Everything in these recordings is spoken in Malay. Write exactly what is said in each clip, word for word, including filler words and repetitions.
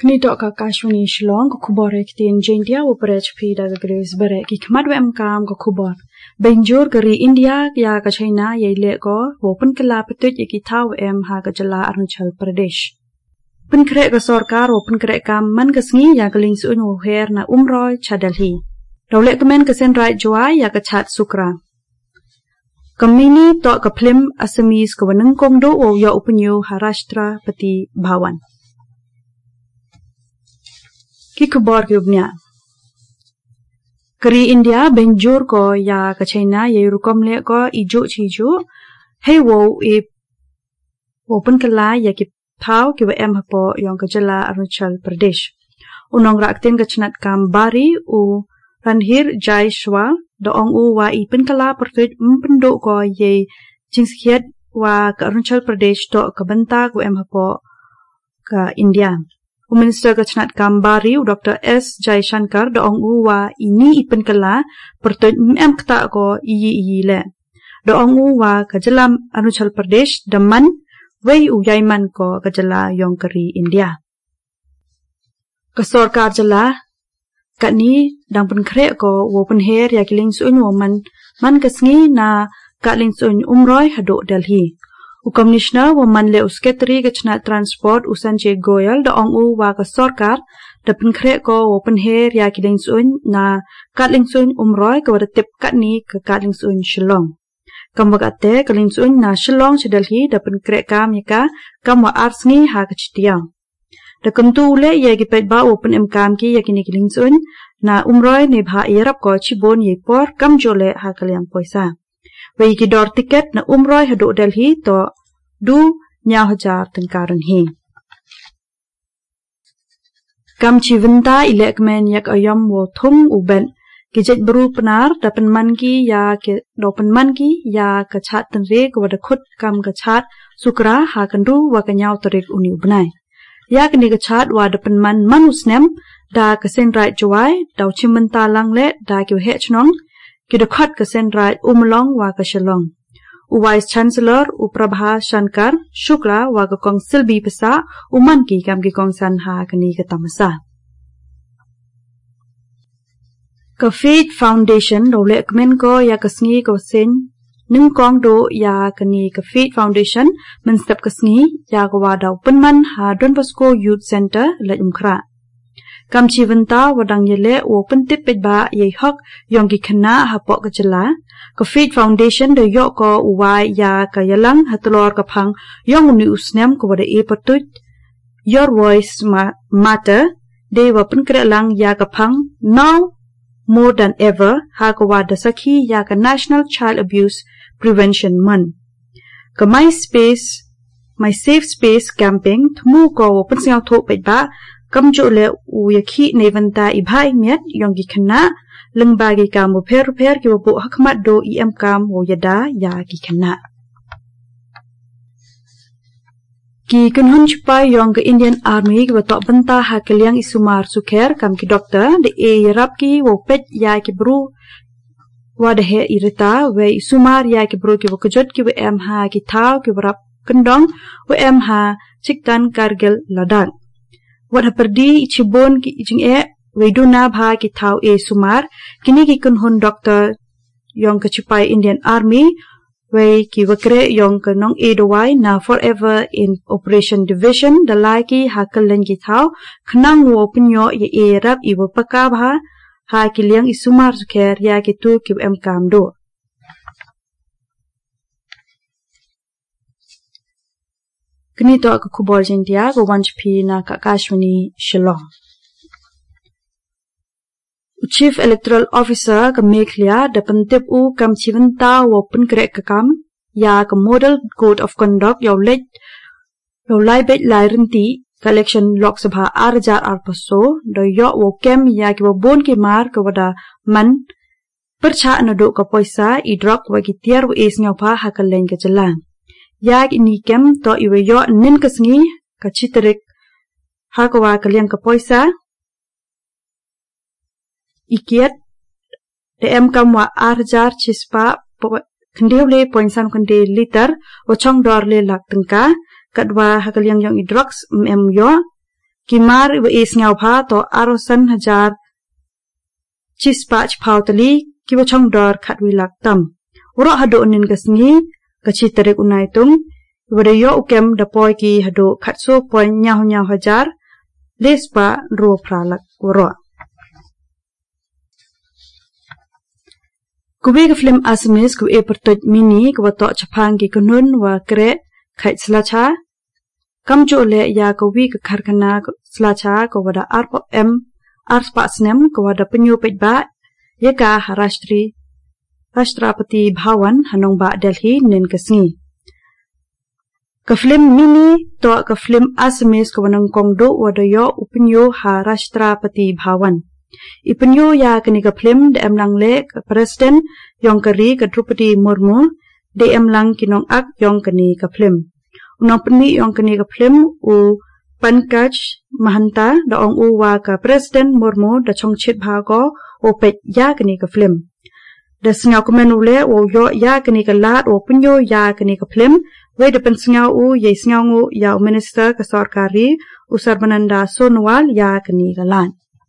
Kini dok kakashwani Shillong ko kubor ektin India operate pi da gres bare ki khmat wem kam ko kubor benjur gari India ya ka China ye le ko open kala petut ye ki thaw em ha ka jala Arunachal Pradesh pun kre ka sarkar open kre kam man ka sngi ya ka ling su no her na umroi chadalhi dole kemen ka sen right jwai ya ka chat sukra kamini to ka phlim Assamese ko wanang kom do o ya upunyo Harashtra pati Bhawan ki kubor ki ubnya kari India benjur ko ya ka China ye rukom le ko ijo chiju hey wo e open kala ya ki thau ki wa em hapo yong ka jala Arunachal Pradesh unong rakten ka chnat kam bari u ranhir jai shwa do ong u wa i pen kala perfect mpendo ko ye jingskhiat wa ka Arunachal Pradesh to ka banta ko em hapo ka India Minister Kachnat Kambari Doctor S Jaishankar doong uwa ini ipen kala pertut em kta ko iyi iyi le doong uwa kajalam Arunachal Pradesh daman wei uyaiman ko kajala yong kari India kasorkar jala kani dang pen kre ko wo pen her ya kiling suin wo man man kasngi na ka ling suin umroi hado Delhi U Commissioner wa manle usketri Kachnat Transport Usanjay Goyal da ong u wa ka sarkar da pinkre ko open hair ya kiling suin na katling suin umroy ka wada tip kat ni ka katling suin Shillong. Kam wakate kaling suin na Shillong Chadalhi da pinkre kam yaka kam wa arsngi ha kachitiyaw. Da kumtu ule ya gipet ba open em kam ki ya kini kiling suin na umroy ni bha irap ko chibon yipor kam jole ha kalyang poisa. Wei ki dor tiket na umroy hado Delhi to du nya hajar tengkaran hi. Kam chiventa ilek men yak ayam wo thum uben ki jet beru penar dapen man ki ya ke dopen man ki ya ka chat tenre ko wada khut kam ka chat sukra ha kandu wa ka nyaw tarik uni ubnai. Ya kini ka chat wa dapen man manusnem da ka sen right jawai daw chimenta lang le da ki he chnong ki da khat ka sen right umlong wa ka Shillong. U Vice Chancellor U Prabha Shankar Shukla wa ka kong silbi pesa uman ki kam ki kong san ha kani ka tamasa. Ka Faith Foundation do le kmen ko ya ka sngi ko sen ning kong do ya kani ka Faith Foundation men step ka sngi ya ka wa daw penman ha Don Bosco Youth Center la umkra. Kam chiventa wadang yele wo pentip pet ba ye hok yong ki khana ha po ka jala ka Faith Foundation de yo ko uwai ya ka yalang hatlor ka phang yong ni usnem ko wada e patut your voice ma matter de wa pen kre lang ya ka phang now more than ever ha ko wada sakhi ya ka National Child Abuse Prevention Month ka my space my safe space camping thmu ko pen siaw tho pet ba kam jo le u yakhi nevanta ibhai miat yong ki khana leng bagi kam pher pher ki bo hakmat do I am kam wo yada ya ki khana ki kunhun chupai yong ka Indian Army ki to banta ha kaliang isumar sukher kam ki doctor de e rap ki wo pet ya ki bru wa de he irita we isumar ya ki bru ki wo kujot ki we em ha ki thaw ki rap kendong we em ha chiktan Kargil Ladakh Wat haperdi chibon ki ijing e weduna bha ki thau e sumar kini ki kunhun doctor yong ka chupai Indian Army we ki wakre yong ka nong e dowai na forever in operation division dalai ki hakalen ki thau khnang wo punyo ye e rap i wo paka bha ha ki liang i sumar sukher ya ki tu ki em kam do Kini to ka kubor jintia ko wanch pi na kakashwani Shillong. Chief Electoral Officer ka Mekhlia da pentip u kam chiventa wo pen krek ka kam ya ka Model Code of Conduct yaw let yaw lai bet lai rinti ka election Lok Sabha arjar arpaso do yo wo kem ya ki wo bon ki mar ka wada man percha na do ka poisa I drop wa ki tiar wo es ngaw pa ha ka leng ka jalan. Yag ini kem to iwe yo nin kasngi ka chiterik ha ko wa kaliang ka poisa ikiat de em kam wa arjar chispa khndew le point san khande liter wa chong dor le lak tengka kadwa ha kaliang yong i drugs em yo Kimar iwa is ngau pha to arosan hajar chispach pautali kiwa chong dor khatwilak tam. Uro hado nin kasngi kachitarik unaitung iwa yo ukem dapoy ki hado khatso point nyahu nyahu hajar lespa ro pralak uro. Kubi ke film Assamese ku e pertoj mini kwa tok Japan ki kunun wa kre khait slacha kamjo le ya kubi ke kharkana slacha ko wada R P M R Spatsnem ko wada penyu pejba ya ka Harashtri Rashtrapati Bhawan Hanong ba Delhi nen kasngi. Ke film mini to ke film Assamese ko wanang kongdo wada yo upenyo Harashtrapati Bhawan. Ipenyo ya kini ke film de em lang le ke Presiden yong keri ke Drupadi Murmu de em lang kinong ak yong kini ke film. Unang peni yong kini ke film u Pankaj Mahanta da ong u wa ke Presiden Murmu da chongchit bhago o pet ya kini ke film. Da sngau komen ule o yo ya kini ke lat o penyo ya kini ke film we de pen sngau u ye sngau ngu ya Minister ke Sarkari u Sarbananda Sonowal ya kini ke lat.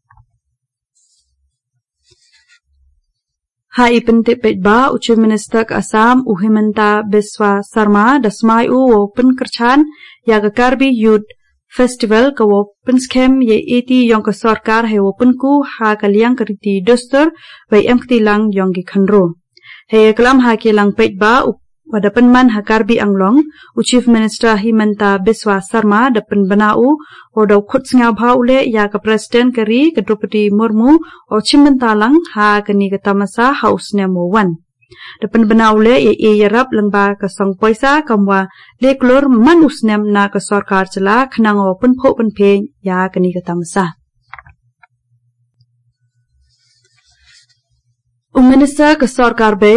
Hai pentik petba ucu Minister ke Assam u Himanta Biswa Sarma dasmai u wo penkerchan ya ke Karbi Youth Festival ke wo penskem ye eti yong ke sarkar he wo penku ha kaliang keriti doster wai em ktilang yong ki khanro. He kelam ha ki lang petba wada penman ha Karbi Anglong u Chief Minister Himanta Biswa Sarma da penbana u o da khut snga bha ule ya ke Presiden keri ke Drupadi Murmu o chimentalang ha kani ke Tamasa House Nemo one. Da penbana ule ye e yarap langba ke song poisa kamwa leklor man usnem na ke sarkar chala khnang o penpho penphe ya kani ke Tamasa. U Minister ke sarkar be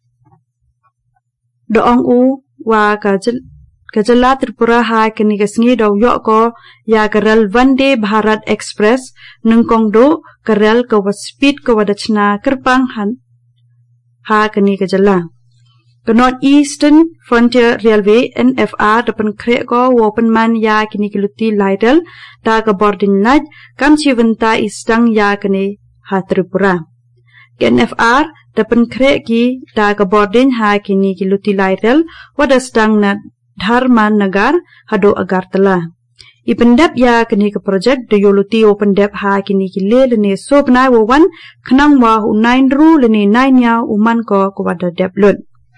doong u wa kajal kajala Tripura ha kini kasngi daw yo ko ya karel Vande Bharat Express nungkong do karel ko wa speed ko wa dachna kerpang han ha kini kajala the North Eastern Frontier Railway N F R dapan kre ko open man ya kini kiluti lidal da ka boarding laj kam chivanta istang ya kini ha Tripura N F R dapan kre ki da ka boarding ha kini kiluti lidal wada stang na Dharma Nagar hado Agartala. Ipendap ya kini ke project de yoluti open dep ha kini ki le lene sobna wawan khnang wa hu nine ru lene nine ya uman ko ko wada dep lut.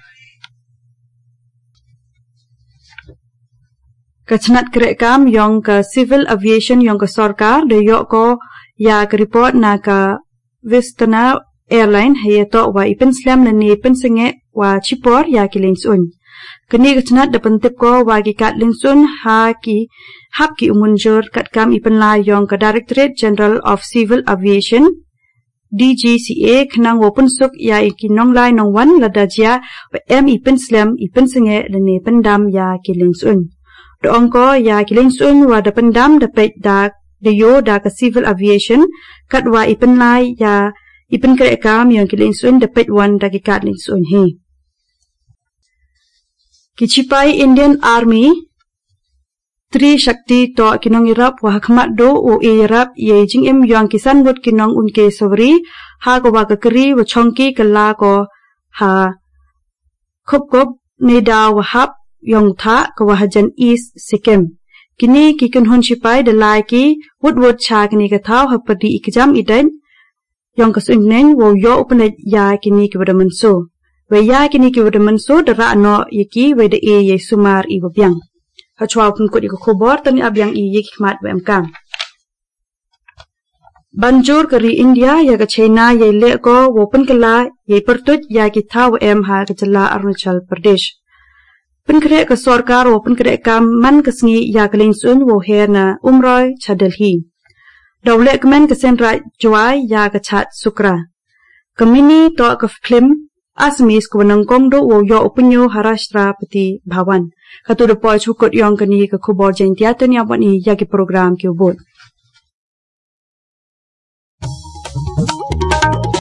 Kachnat kre kam yong ka civil aviation yong ka sarkar de yo ko ya ka report na ka Vistana Airline hayato wa ipen slam lene ipen singe wa chipor ya ki linsun. Kini kacnat dapan tip ko wagi kat linsun ha ki hap ki umunjur kat kam ipen la yong ka Directorate General of Civil Aviation D G C A khnang open suk ya iki nong lai nong wan ladajia wa em ipen slam ipen singe lene pendam ya ki linsun. Doong ko ya ki linsun wa dapan dam dapet da de yo da ka Civil Aviation kat wa ipen lai ya ipen kre kam yong ki linsun dapet wan da ki kat linsun he. Kichipai Indian Army Tri Shakti to kinong irap wa hakmat do o e irap ye jing em yang kisan wot kinong unke sawri ha ko wa kakri wa chongki kala ko ha khop kop ne da wa hap yong tha ko wa hajan East Sikkim kini ki kun hon chipai de lai ki wot wot cha kini ka thaw ha padi ikjam iden yong ka sun nen wo yo upne ya kini ki wadaman so we ya kini ki wadaman so dara no yiki we de e ye sumar i wabyang ha chwa pun ko di ko khobor tani abyang i ye khmat wem kam banjur kari India ya ka China ye le ko open kala ye pertut ya ki thaw em ha ka jala Arunachal Pradesh pun kre ka sarkar open kre kam man kasngi ya kalin sun wo her na umroi cha Delhi dawle kmen ka senra jwai ya ka chat sukra kamini to ka film Assamese ko nang kongdo wo yo openyo Harashtrapati Bhawan katu de poi chukot yong kani ka khobor jaintia tani apani ya ki program ke ubot